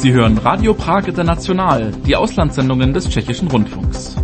Sie hören Radio Prag International, die Auslandssendungen des Tschechischen Rundfunks.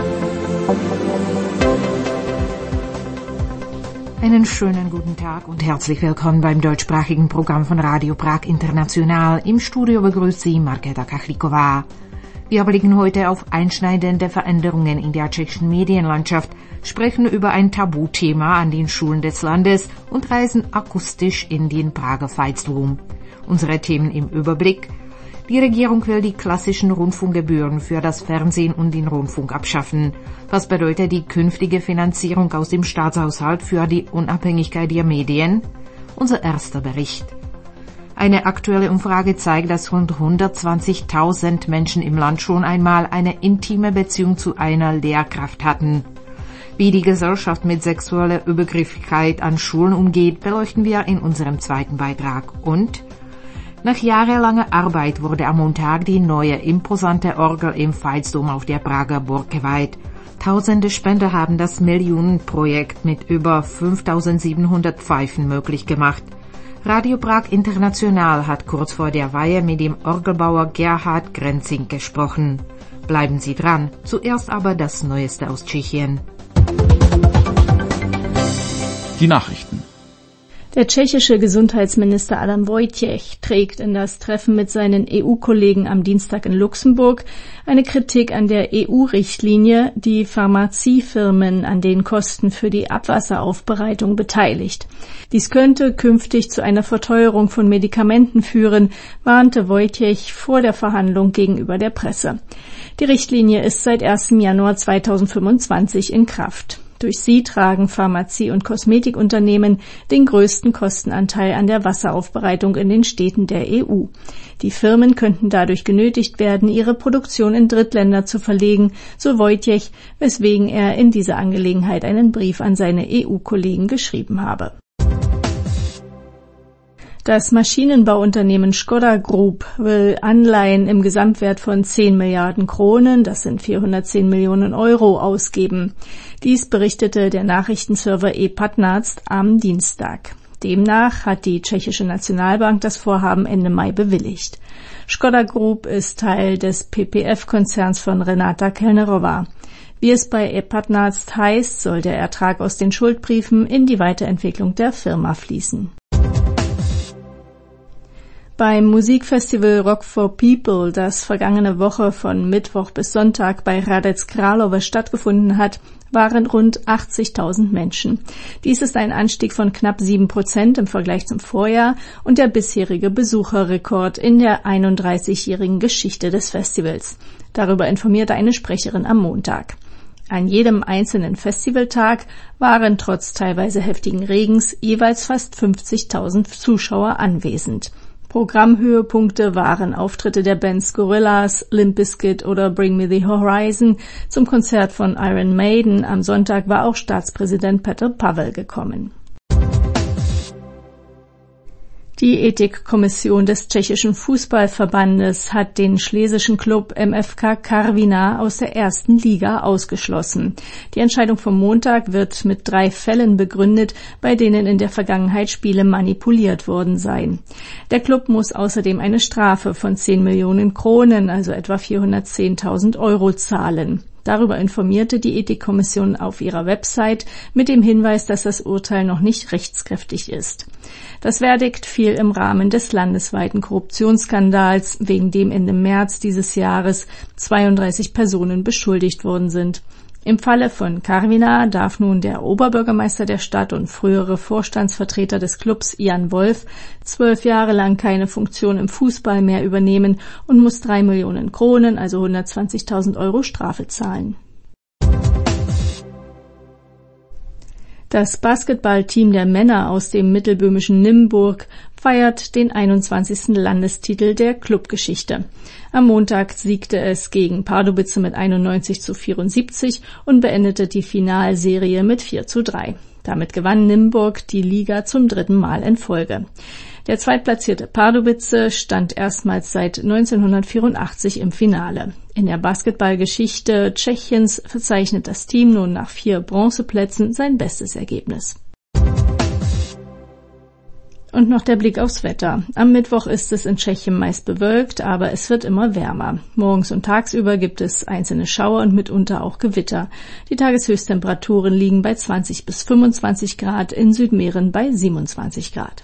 Einen schönen guten Tag und herzlich willkommen beim deutschsprachigen Programm von Radio Prag International. Im Studio begrüßt Sie Markéta Kachlíková. Wir blicken heute auf einschneidende Veränderungen in der tschechischen Medienlandschaft, sprechen über ein Tabuthema an den Schulen des Landes und reisen akustisch in den Prager Veitsdom. Unsere Themen im Überblick: Die Regierung will die klassischen Rundfunkgebühren für das Fernsehen und den Rundfunk abschaffen. Was bedeutet die künftige Finanzierung aus dem Staatshaushalt für die Unabhängigkeit der Medien? Unser erster Bericht. Eine aktuelle Umfrage zeigt, dass rund 120.000 Menschen im Land schon einmal eine intime Beziehung zu einer Lehrkraft hatten. Wie die Gesellschaft mit sexueller Übergriffigkeit an Schulen umgeht, beleuchten wir in unserem zweiten Beitrag. Und nach jahrelanger Arbeit wurde am Montag die neue imposante Orgel im Veitsdom auf der Prager Burg geweiht. Tausende Spender haben das Millionenprojekt mit über 5.700 Pfeifen möglich gemacht. Radio Prag International hat kurz vor der Weihe mit dem Orgelbauer Gerhard Grenzing gesprochen. Bleiben Sie dran, zuerst aber das Neueste aus Tschechien. Die Nachrichten. Der tschechische Gesundheitsminister Adam Vojtěch trägt in das Treffen mit seinen EU-Kollegen am Dienstag in Luxemburg eine Kritik an der EU-Richtlinie, die Pharmaziefirmen an den Kosten für die Abwasseraufbereitung beteiligt. Dies könnte künftig zu einer Verteuerung von Medikamenten führen, warnte Vojtěch vor der Verhandlung gegenüber der Presse. Die Richtlinie ist seit 1. Januar 2025 in Kraft. Durch sie tragen Pharmazie- und Kosmetikunternehmen den größten Kostenanteil an der Wasseraufbereitung in den Städten der EU. Die Firmen könnten dadurch genötigt werden, ihre Produktion in Drittländer zu verlegen, so Vojtěch, weswegen er in dieser Angelegenheit einen Brief an seine EU-Kollegen geschrieben habe. Das Maschinenbauunternehmen Škoda Group will Anleihen im Gesamtwert von 10 Milliarden Kronen, das sind 410 Millionen Euro, ausgeben. Dies berichtete der Nachrichtenserver e-Patnáct am Dienstag. Demnach hat die tschechische Nationalbank das Vorhaben Ende Mai bewilligt. Škoda Group ist Teil des PPF-Konzerns von Renata Kellnerová. Wie es bei e-Patnáct heißt, soll der Ertrag aus den Schuldbriefen in die Weiterentwicklung der Firma fließen. Beim Musikfestival Rock for People, das vergangene Woche von Mittwoch bis Sonntag bei Hradec Králové stattgefunden hat, waren rund 80.000 Menschen. Dies ist ein Anstieg von knapp 7% im Vergleich zum Vorjahr und der bisherige Besucherrekord in der 31-jährigen Geschichte des Festivals. Darüber informierte eine Sprecherin am Montag. An jedem einzelnen Festivaltag waren trotz teilweise heftigen Regens jeweils fast 50.000 Zuschauer anwesend. Programmhöhepunkte waren Auftritte der Bands Gorillaz, Limp Bizkit oder Bring Me the Horizon. Zum Konzert von Iron Maiden am Sonntag war auch Staatspräsident Petr Pavel gekommen. Die Ethikkommission des tschechischen Fußballverbandes hat den schlesischen Klub MFK Karviná aus der ersten Liga ausgeschlossen. Die Entscheidung vom Montag wird mit 3 Fällen begründet, bei denen in der Vergangenheit Spiele manipuliert worden seien. Der Klub muss außerdem eine Strafe von 10 Millionen Kronen, also etwa 410.000 Euro, zahlen. Darüber informierte die Ethikkommission auf ihrer Website mit dem Hinweis, dass das Urteil noch nicht rechtskräftig ist. Das Verdikt fiel im Rahmen des landesweiten Korruptionsskandals, wegen dem Ende März dieses Jahres 32 Personen beschuldigt worden sind. Im Falle von Karviná darf nun der Oberbürgermeister der Stadt und frühere Vorstandsvertreter des Clubs Jan Wolf 12 Jahre lang keine Funktion im Fußball mehr übernehmen und muss 3 Millionen Kronen, also 120.000 Euro Strafe zahlen. Das Basketballteam der Männer aus dem mittelböhmischen Nimburg feiert den 21. Landestitel der Clubgeschichte. Am Montag siegte es gegen Pardubice mit 91:74 und beendete die Finalserie mit 4:3. Damit gewann Nimburg die Liga zum 3. Mal in Folge. Der zweitplatzierte Pardubice stand erstmals seit 1984 im Finale. In der Basketballgeschichte Tschechiens verzeichnet das Team nun nach 4 Bronzeplätzen sein bestes Ergebnis. Und noch der Blick aufs Wetter. Am Mittwoch ist es in Tschechien meist bewölkt, aber es wird immer wärmer. Morgens und tagsüber gibt es einzelne Schauer und mitunter auch Gewitter. Die Tageshöchsttemperaturen liegen bei 20 bis 25 Grad, in Südmähren bei 27 Grad.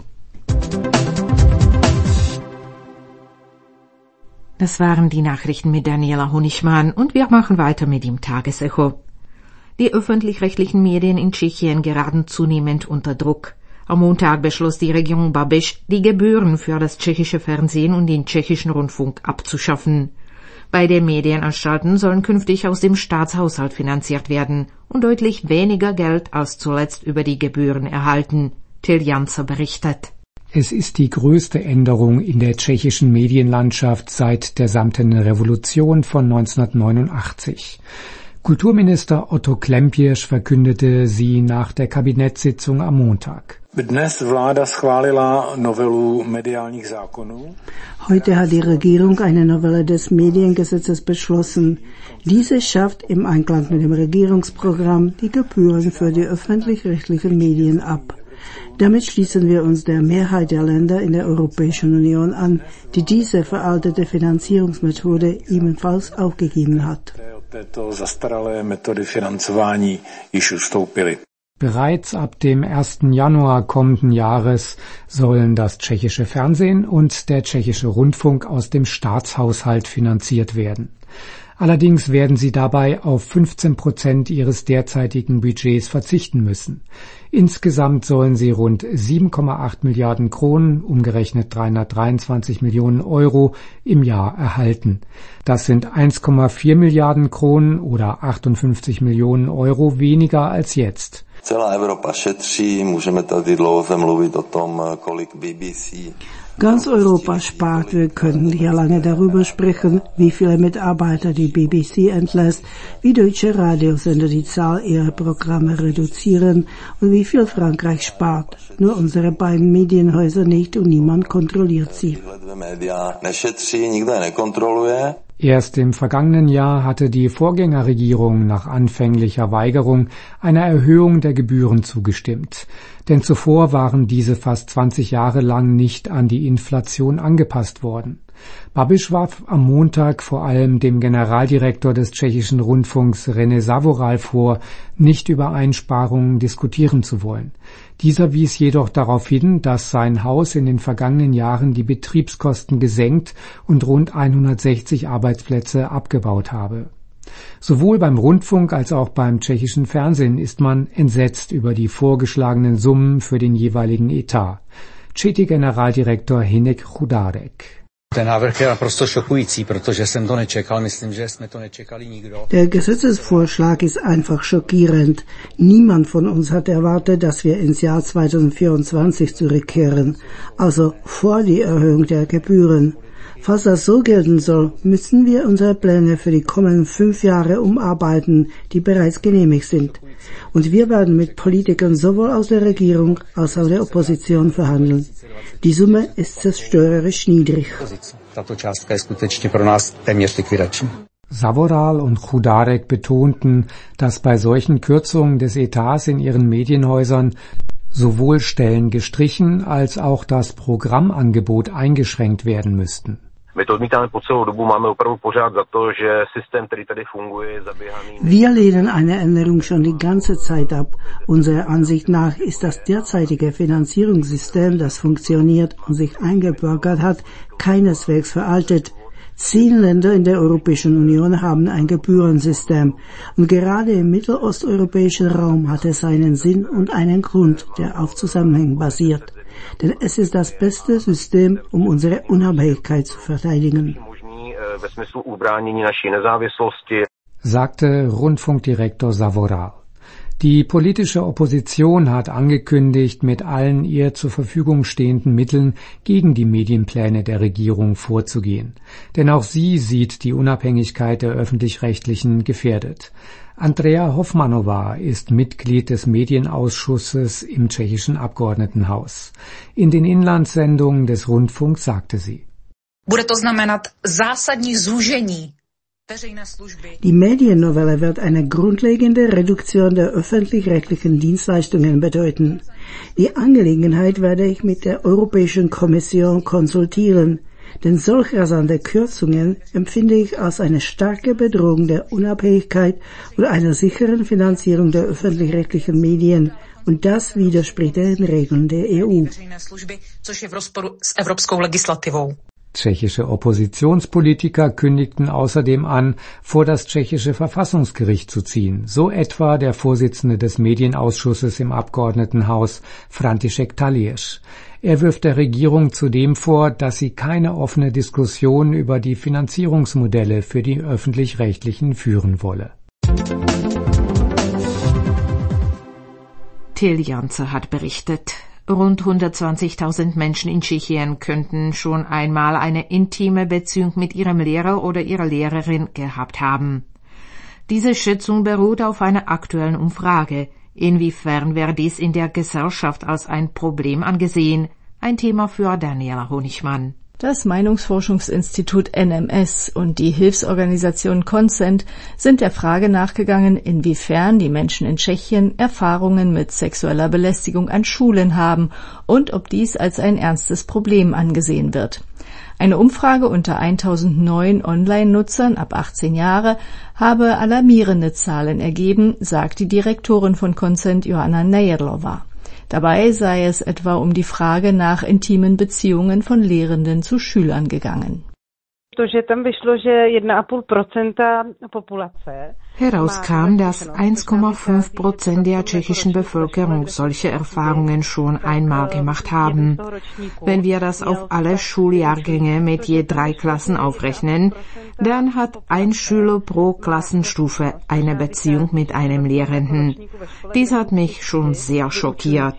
Das waren die Nachrichten mit Daniela Honigmann und wir machen weiter mit dem Tagesecho. Die öffentlich-rechtlichen Medien in Tschechien geraten zunehmend unter Druck. Am Montag beschloss die Regierung Babiš, die Gebühren für das tschechische Fernsehen und den tschechischen Rundfunk abzuschaffen. Beide Medienanstalten sollen künftig aus dem Staatshaushalt finanziert werden und deutlich weniger Geld als zuletzt über die Gebühren erhalten. Till Janzer berichtet. Es ist die größte Änderung in der tschechischen Medienlandschaft seit der Samtenen Revolution von 1989. Kulturminister Otto Klempieš verkündete sie nach der Kabinettssitzung am Montag. Heute hat die Regierung eine Novelle des Mediengesetzes beschlossen. Diese schafft im Einklang mit dem Regierungsprogramm die Gebühren für die öffentlich-rechtlichen Medien ab. Damit schließen wir uns der Mehrheit der Länder in der Europäischen Union an, die diese veraltete Finanzierungsmethode ebenfalls aufgegeben hat. Bereits ab dem 1. Januar kommenden Jahres sollen das tschechische Fernsehen und der tschechische Rundfunk aus dem Staatshaushalt finanziert werden. Allerdings werden sie dabei auf 15% ihres derzeitigen Budgets verzichten müssen. Insgesamt sollen sie rund 7,8 Milliarden Kronen, umgerechnet 323 Millionen Euro, im Jahr erhalten. Das sind 1,4 Milliarden Kronen oder 58 Millionen Euro weniger als jetzt. Ganz Europa spart. Wir könnten hier lange darüber sprechen, wie viele Mitarbeiter die BBC entlässt, wie deutsche Radiosender die Zahl ihrer Programme reduzieren und wie viel Frankreich spart. Nur unsere beiden Medienhäuser nicht und niemand kontrolliert sie. Erst im vergangenen Jahr hatte die Vorgängerregierung nach anfänglicher Weigerung einer Erhöhung der Gebühren zugestimmt. Denn zuvor waren diese fast 20 Jahre lang nicht an die Inflation angepasst worden. Babiš warf am Montag vor allem dem Generaldirektor des tschechischen Rundfunks René Savoral vor, nicht über Einsparungen diskutieren zu wollen. Dieser wies jedoch darauf hin, dass sein Haus in den vergangenen Jahren die Betriebskosten gesenkt und rund 160 Arbeitsplätze abgebaut habe. Sowohl beim Rundfunk als auch beim tschechischen Fernsehen ist man entsetzt über die vorgeschlagenen Summen für den jeweiligen Etat. ČT-Generaldirektor Hinek Chudarek. Der Gesetzesvorschlag ist einfach schockierend. Niemand von uns hat erwartet, dass wir ins Jahr 2024 zurückkehren, also vor die Erhöhung der Gebühren. Falls das so gelten soll, müssen wir unsere Pläne für die kommenden 5 Jahre umarbeiten, die bereits genehmigt sind. Und wir werden mit Politikern sowohl aus der Regierung als auch der Opposition verhandeln. Die Summe ist zerstörerisch niedrig. Savoral und Chudarek betonten, dass bei solchen Kürzungen des Etats in ihren Medienhäusern sowohl Stellen gestrichen als auch das Programmangebot eingeschränkt werden müssten. Wir lehnen eine Änderung schon die ganze Zeit ab. Unserer Ansicht nach ist das derzeitige Finanzierungssystem, das funktioniert und sich eingebürgert hat, keineswegs veraltet. 10 Länder in der Europäischen Union haben ein Gebührensystem und gerade im mittelosteuropäischen Raum hat es seinen Sinn und einen Grund, der auf Zusammenhängen basiert. Denn es ist das beste System, um unsere Unabhängigkeit zu verteidigen, sagte Rundfunkdirektor Savoral. Die politische Opposition hat angekündigt, mit allen ihr zur Verfügung stehenden Mitteln gegen die Medienpläne der Regierung vorzugehen. Denn auch sie sieht die Unabhängigkeit der Öffentlich-Rechtlichen gefährdet. Andrea Hofmannová ist Mitglied des Medienausschusses im tschechischen Abgeordnetenhaus. In den Inlandssendungen des Rundfunks sagte sie: Bude to znamenat zásadní zúžení Die Mediennovelle wird eine grundlegende Reduktion der öffentlich-rechtlichen Dienstleistungen bedeuten. Die Angelegenheit werde ich mit der Europäischen Kommission konsultieren, denn solch rasante Kürzungen empfinde ich als eine starke Bedrohung der Unabhängigkeit und einer sicheren Finanzierung der öffentlich-rechtlichen Medien. Und das widerspricht den Regeln der EU. Tschechische Oppositionspolitiker kündigten außerdem an, vor das tschechische Verfassungsgericht zu ziehen, so etwa der Vorsitzende des Medienausschusses im Abgeordnetenhaus, František Talieš. Er wirft der Regierung zudem vor, dass sie keine offene Diskussion über die Finanzierungsmodelle für die Öffentlich-Rechtlichen führen wolle. Till Janze hat berichtet. Rund 120.000 Menschen in Tschechien könnten schon einmal eine intime Beziehung mit ihrem Lehrer oder ihrer Lehrerin gehabt haben. Diese Schätzung beruht auf einer aktuellen Umfrage. Inwiefern wird dies in der Gesellschaft als ein Problem angesehen? Ein Thema für Daniela Honigmann. Das Meinungsforschungsinstitut NMS und die Hilfsorganisation Consent sind der Frage nachgegangen, inwiefern die Menschen in Tschechien Erfahrungen mit sexueller Belästigung an Schulen haben und ob dies als ein ernstes Problem angesehen wird. Eine Umfrage unter 1009 Online-Nutzern ab 18 Jahre habe alarmierende Zahlen ergeben, sagt die Direktorin von Consent Joanna Nejedlova. Dabei sei es etwa um die Frage nach intimen Beziehungen von Lehrenden zu Schülern gegangen. Herauskam, dass 1,5% der tschechischen Bevölkerung solche Erfahrungen schon einmal gemacht haben. Wenn wir das auf alle Schuljahrgänge mit je 3 Klassen aufrechnen, dann hat ein Schüler pro Klassenstufe eine Beziehung mit einem Lehrenden. Dies hat mich schon sehr schockiert.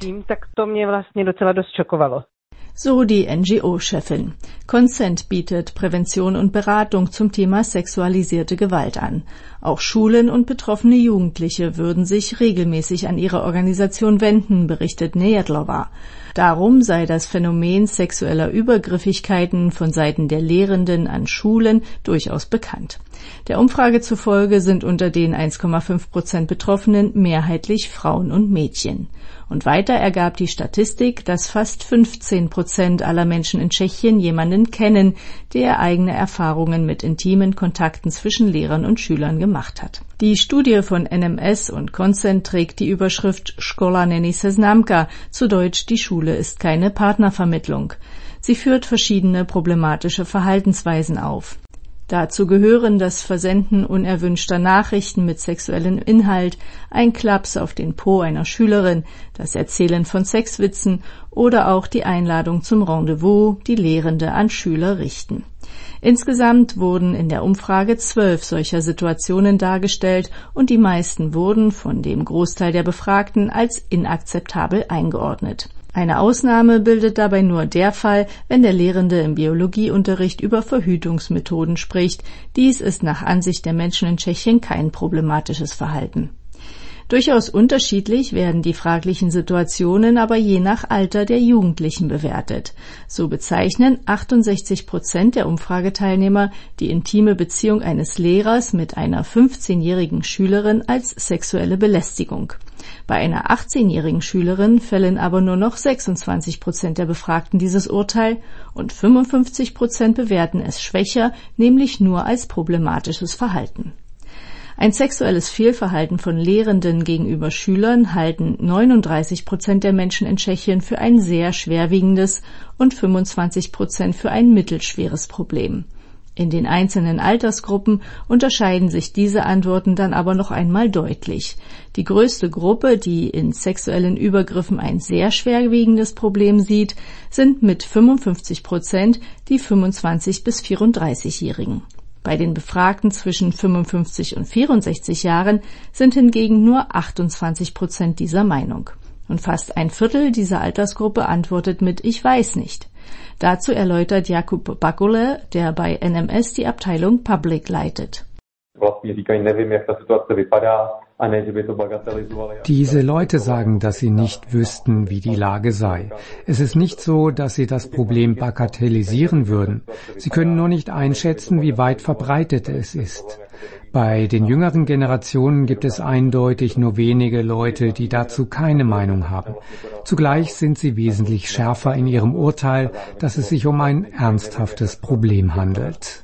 So die NGO-Chefin. Consent bietet Prävention und Beratung zum Thema sexualisierte Gewalt an. Auch Schulen und betroffene Jugendliche würden sich regelmäßig an ihre Organisation wenden, berichtet Nejedlova. Darum sei das Phänomen sexueller Übergriffigkeiten von Seiten der Lehrenden an Schulen durchaus bekannt. Der Umfrage zufolge sind unter den 1,5% Betroffenen mehrheitlich Frauen und Mädchen. Und weiter ergab die Statistik, dass fast 15% aller Menschen in Tschechien jemanden kennen, der eigene Erfahrungen mit intimen Kontakten zwischen Lehrern und Schülern gemacht hat. Die Studie von NMS und Consent trägt die Überschrift Škola není seznamka, zu Deutsch die Schule ist keine Partnervermittlung. Sie führt verschiedene problematische Verhaltensweisen auf. Dazu gehören das Versenden unerwünschter Nachrichten mit sexuellem Inhalt, ein Klaps auf den Po einer Schülerin, das Erzählen von Sexwitzen oder auch die Einladung zum Rendezvous, die Lehrende an Schüler richten. Insgesamt wurden in der Umfrage 12 solcher Situationen dargestellt und die meisten wurden von dem Großteil der Befragten als inakzeptabel eingeordnet. Eine Ausnahme bildet dabei nur der Fall, wenn der Lehrende im Biologieunterricht über Verhütungsmethoden spricht. Dies ist nach Ansicht der Menschen in Tschechien kein problematisches Verhalten. Durchaus unterschiedlich werden die fraglichen Situationen aber je nach Alter der Jugendlichen bewertet. So bezeichnen 68% der Umfrageteilnehmer die intime Beziehung eines Lehrers mit einer 15-jährigen Schülerin als sexuelle Belästigung. Bei einer 18-jährigen Schülerin fällen aber nur noch 26% der Befragten dieses Urteil und 55% bewerten es schwächer, nämlich nur als problematisches Verhalten. Ein sexuelles Fehlverhalten von Lehrenden gegenüber Schülern halten 39% der Menschen in Tschechien für ein sehr schwerwiegendes und 25% für ein mittelschweres Problem. In den einzelnen Altersgruppen unterscheiden sich diese Antworten dann aber noch einmal deutlich. Die größte Gruppe, die in sexuellen Übergriffen ein sehr schwerwiegendes Problem sieht, sind mit 55% die 25- bis 34-Jährigen. Bei den Befragten zwischen 55 und 64 Jahren sind hingegen nur 28% dieser Meinung. Und fast ein Viertel dieser Altersgruppe antwortet mit „Ich weiß nicht". Dazu erläutert Jakub Bakule, der bei NMS die Abteilung Public leitet. Diese Leute sagen, dass sie nicht wüssten, wie die Lage sei. Es ist nicht so, dass sie das Problem bagatellisieren würden. Sie können nur nicht einschätzen, wie weit verbreitet es ist. Bei den jüngeren Generationen gibt es eindeutig nur wenige Leute, die dazu keine Meinung haben. Zugleich sind sie wesentlich schärfer in ihrem Urteil, dass es sich um ein ernsthaftes Problem handelt.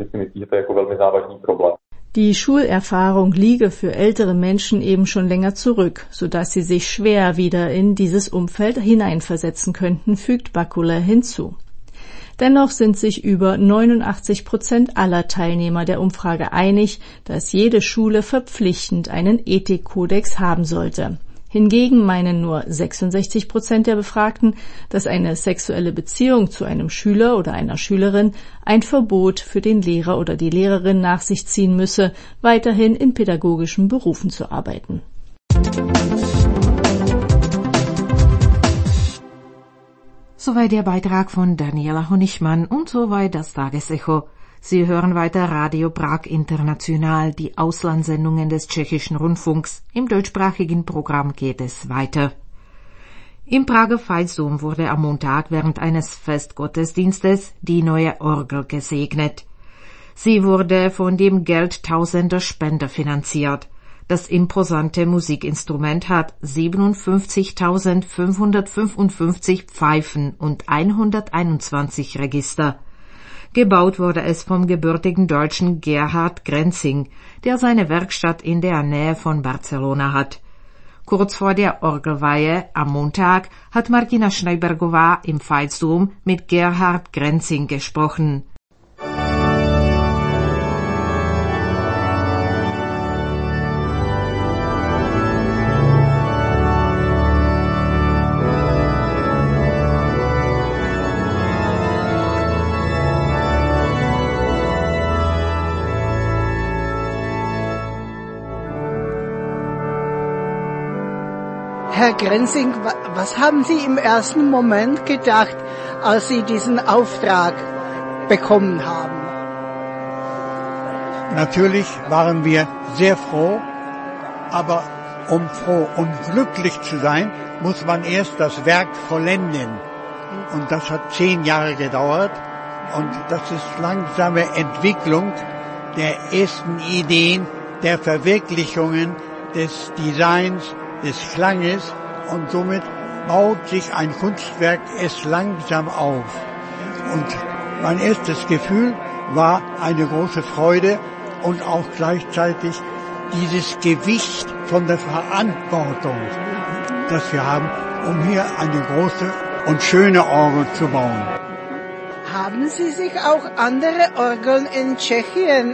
Die Schulerfahrung liege für ältere Menschen eben schon länger zurück, sodass sie sich schwer wieder in dieses Umfeld hineinversetzen könnten, fügt Bakula hinzu. Dennoch sind sich über 89% aller Teilnehmer der Umfrage einig, dass jede Schule verpflichtend einen Ethikkodex haben sollte. Hingegen meinen nur 66% der Befragten, dass eine sexuelle Beziehung zu einem Schüler oder einer Schülerin ein Verbot für den Lehrer oder die Lehrerin nach sich ziehen müsse, weiterhin in pädagogischen Berufen zu arbeiten. Soweit der Beitrag von Daniela Honigmann und soweit das Tagesecho. Sie hören weiter Radio Prag International, die Auslandssendungen des Tschechischen Rundfunks. Im deutschsprachigen Programm geht es weiter. Im Prager Veitsdom wurde am Montag während eines Festgottesdienstes die neue Orgel gesegnet. Sie wurde von dem Geld tausender Spender finanziert. Das imposante Musikinstrument hat 57.555 Pfeifen und 121 Register. Gebaut wurde es vom gebürtigen Deutschen Gerhard Grenzing, der seine Werkstatt in der Nähe von Barcelona hat. Kurz vor der Orgelweihe am Montag hat Martina Schneibergová im Veitsdom mit Gerhard Grenzing gesprochen. Herr Grenzing, was haben Sie im ersten Moment gedacht, als Sie diesen Auftrag bekommen haben? Natürlich waren wir sehr froh, aber um froh und glücklich zu sein, muss man erst das Werk vollenden. Und das hat 10 Jahre gedauert. Und das ist langsame Entwicklung der ersten Ideen, der Verwirklichungen des Designs, des Klanges, und somit baut sich ein Kunstwerk erst langsam auf. Und mein erstes Gefühl war eine große Freude und auch gleichzeitig dieses Gewicht von der Verantwortung, das wir haben, um hier eine große und schöne Orgel zu bauen. Haben Sie sich auch andere Orgeln in Tschechien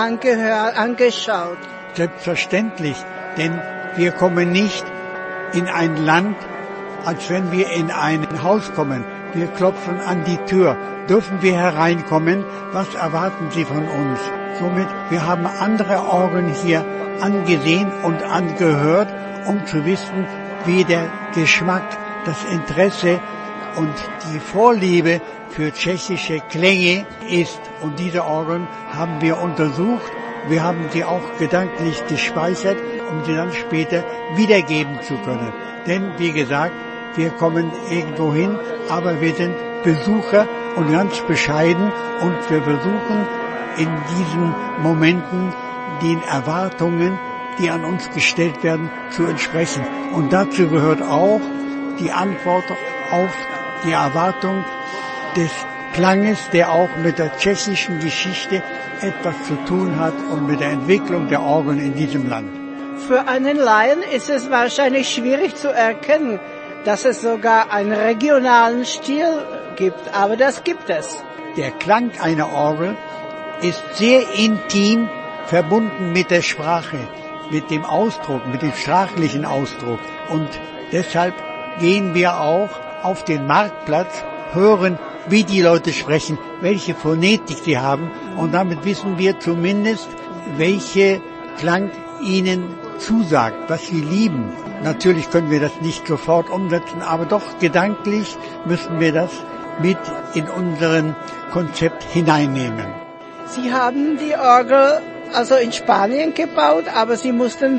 angeschaut? Selbstverständlich, denn wir kommen nicht in ein Land, als wenn wir in ein Haus kommen. Wir klopfen an die Tür. Dürfen wir hereinkommen? Was erwarten Sie von uns? Somit, wir haben andere Orgeln hier angesehen und angehört, um zu wissen, wie der Geschmack, das Interesse und die Vorliebe für tschechische Klänge ist. Und diese Orgeln haben wir untersucht. Wir haben sie auch gedanklich gespeichert, um sie dann später wiedergeben zu können. Denn, wie gesagt, wir kommen irgendwo hin, aber wir sind Besucher und ganz bescheiden und wir versuchen in diesen Momenten den Erwartungen, die an uns gestellt werden, zu entsprechen. Und dazu gehört auch die Antwort auf die Erwartung des Klanges, der auch mit der tschechischen Geschichte etwas zu tun hat und mit der Entwicklung der Orgeln in diesem Land. Für einen Laien ist es wahrscheinlich schwierig zu erkennen, dass es sogar einen regionalen Stil gibt, aber das gibt es. Der Klang einer Orgel ist sehr intim verbunden mit der Sprache, mit dem Ausdruck, mit dem sprachlichen Ausdruck. Und deshalb gehen wir auch auf den Marktplatz, hören, wie die Leute sprechen, welche Phonetik sie haben, und damit wissen wir zumindest, welche Klang ihnen zusagt, was sie lieben. Natürlich können wir das nicht sofort umsetzen, aber doch gedanklich müssen wir das mit in unseren Konzept hineinnehmen. Sie haben die Orgel also in Spanien gebaut, aber Sie mussten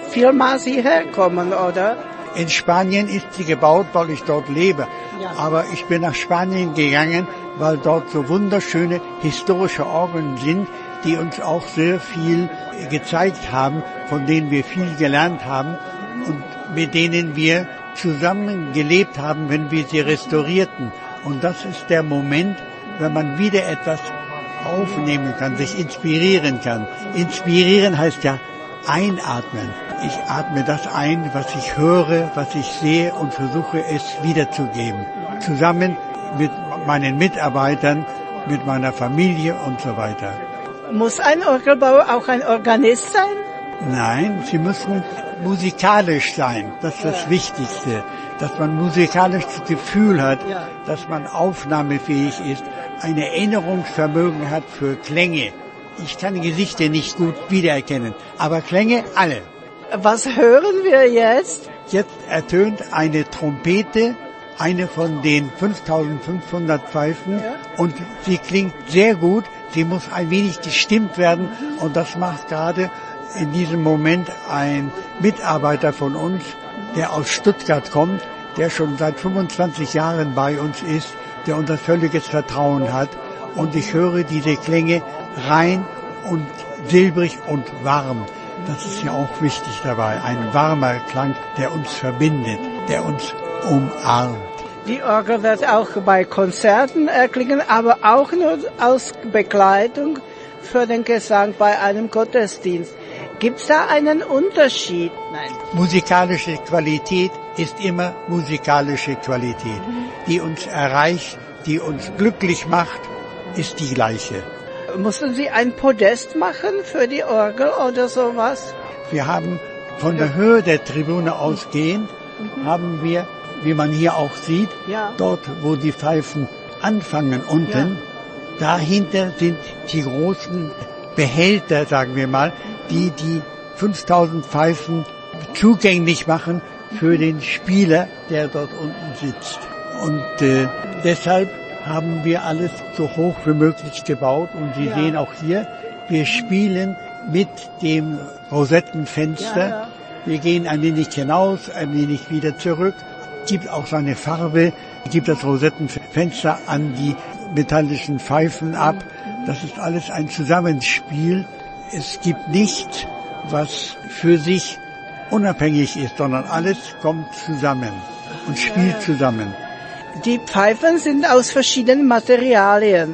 vielmals hierher kommen, oder? In Spanien ist sie gebaut, weil ich dort lebe. Ja. Aber ich bin nach Spanien gegangen, weil dort so wunderschöne historische Orgeln sind, die uns auch sehr viel gezeigt haben, von denen wir viel gelernt haben und mit denen wir zusammen gelebt haben, wenn wir sie restaurierten. Und das ist der Moment, wenn man wieder etwas aufnehmen kann, sich inspirieren kann. Inspirieren heißt ja einatmen. Ich atme das ein, was ich höre, was ich sehe und versuche es wiederzugeben. Zusammen mit meinen Mitarbeitern, mit meiner Familie und so weiter. Muss ein Orgelbauer auch ein Organist sein? Nein, sie müssen musikalisch sein. Das ist das Wichtigste. Dass man musikalisch das Gefühl hat, dass man aufnahmefähig ist, ein Erinnerungsvermögen hat für Klänge. Ich kann Gesichter nicht gut wiedererkennen, aber Klänge alle. Was hören wir jetzt? Jetzt ertönt eine Trompete, eine von den 5500 Pfeifen, und sie klingt sehr gut. Sie muss ein wenig gestimmt werden, und das macht gerade in diesem Moment ein Mitarbeiter von uns, der aus Stuttgart kommt, der schon seit 25 Jahren bei uns ist, der unser völliges Vertrauen hat. Und ich höre diese Klänge rein und silbrig und warm. Das ist ja auch wichtig dabei. Ein warmer Klang, der uns verbindet, der uns umarmt. Die Orgel wird auch bei Konzerten erklingen, aber auch nur als Begleitung für den Gesang bei einem Gottesdienst. Gibt es da einen Unterschied? Nein. Musikalische Qualität ist immer musikalische Qualität. Die uns erreicht, die uns glücklich macht, ist die gleiche. Mussten Sie ein Podest machen für die Orgel oder sowas? Wir haben von der Höhe der Tribüne ausgehend, haben wir, wie man hier auch sieht, dort wo die Pfeifen anfangen unten, dahinter sind die großen Behälter, sagen wir mal, die 5000 Pfeifen zugänglich machen für den Spieler, der dort unten sitzt. Und deshalb haben wir alles so hoch wie möglich gebaut. Und Sie sehen auch hier, wir spielen mit dem Rosettenfenster. Wir gehen ein wenig hinaus, ein wenig wieder zurück. Gibt auch seine Farbe, gibt das Rosettenfenster an die metallischen Pfeifen ab. Das ist alles ein Zusammenspiel. Es gibt nichts, was für sich unabhängig ist, sondern alles kommt zusammen und spielt zusammen. Die Pfeifen sind aus verschiedenen Materialien,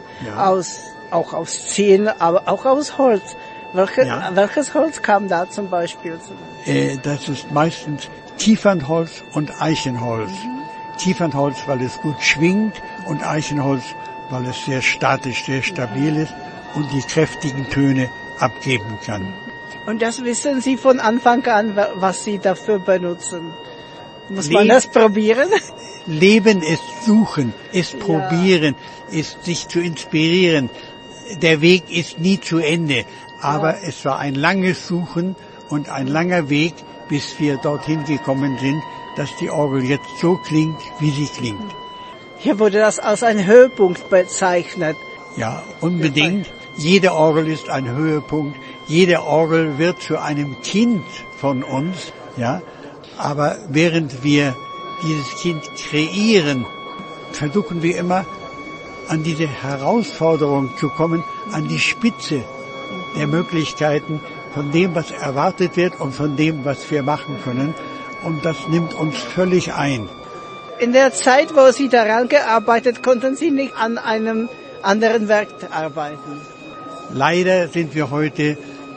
auch aus Zinn, aber auch aus Holz. Welches Holz kam da zum Beispiel? Das ist meistens Kiefernholz und Eichenholz. Kiefernholz, weil es gut schwingt, und Eichenholz, weil es sehr statisch, sehr stabil ist und die kräftigen Töne abgeben kann. Und das wissen Sie von Anfang an, was Sie dafür benutzen? Muss man das probieren? Leben ist suchen, ist probieren, ist sich zu inspirieren. Der Weg ist nie zu Ende, aber es war ein langes Suchen und ein langer Weg, bis wir dorthin gekommen sind, dass die Orgel jetzt so klingt, wie sie klingt. Hier wurde das als ein Höhepunkt bezeichnet. Ja, unbedingt. Jede Orgel ist ein Höhepunkt. Jede Orgel wird zu einem Kind von uns, ja. Aber während wir dieses Kind kreieren, versuchen wir immer an diese Herausforderung zu kommen, an die Spitze der Möglichkeiten von dem, was erwartet wird und von dem, was wir machen können. Und das nimmt uns völlig ein. In der Zeit, wo Sie daran gearbeitet, konnten Sie nicht an einem anderen Werk arbeiten? Leider sind wir heute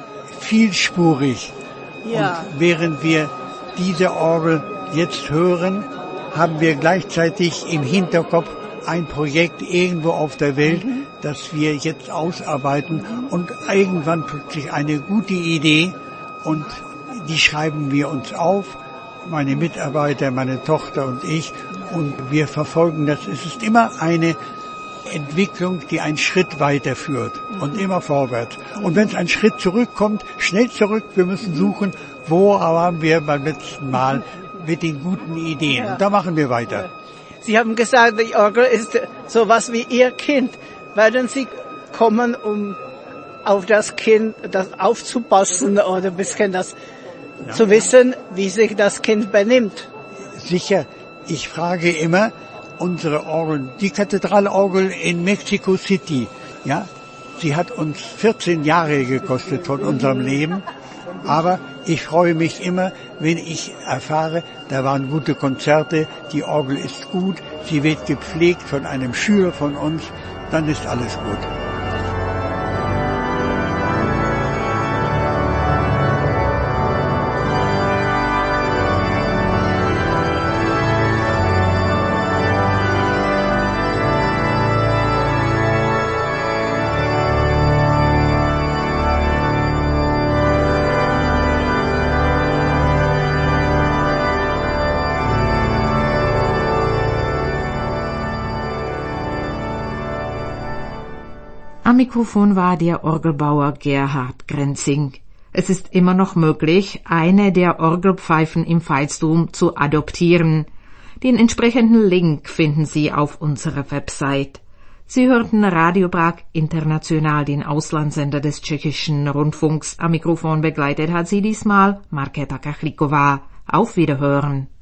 vielspurig. Ja. Und während wir diese Orgel jetzt hören, haben wir gleichzeitig im Hinterkopf ein Projekt irgendwo auf der Welt, das wir jetzt ausarbeiten, und irgendwann plötzlich eine gute Idee, und die schreiben wir uns auf, meine Mitarbeiter, meine Tochter und ich, und wir verfolgen das. Es ist immer eine Entwicklung, die einen Schritt weiterführt und immer vorwärts. Und wenn es einen Schritt zurückkommt, schnell zurück, wir müssen suchen, wo waren wir beim letzten Mal mit den guten Ideen. Und da machen wir weiter. Sie haben gesagt, die Orgel ist sowas wie Ihr Kind. Werden Sie kommen, um auf das Kind aufzupassen oder ein bisschen das zu wissen, wie sich das Kind benimmt. Sicher, ich frage immer unsere Orgeln, die Kathedralorgel in Mexico City, ja, sie hat uns 14 Jahre gekostet von unserem Leben, aber ich freue mich immer, wenn ich erfahre, da waren gute Konzerte, die Orgel ist gut, sie wird gepflegt von einem Schüler von uns, dann ist alles gut. Am Mikrofon war der Orgelbauer Gerhard Grenzing. Es ist immer noch möglich, eine der Orgelpfeifen im Veitsdom zu adoptieren. Den entsprechenden Link finden Sie auf unserer Website. Sie hörten Radio Prag International, den Auslandssender des tschechischen Rundfunks. Am Mikrofon begleitet hat Sie diesmal Markéta Kachliková. Auf Wiederhören.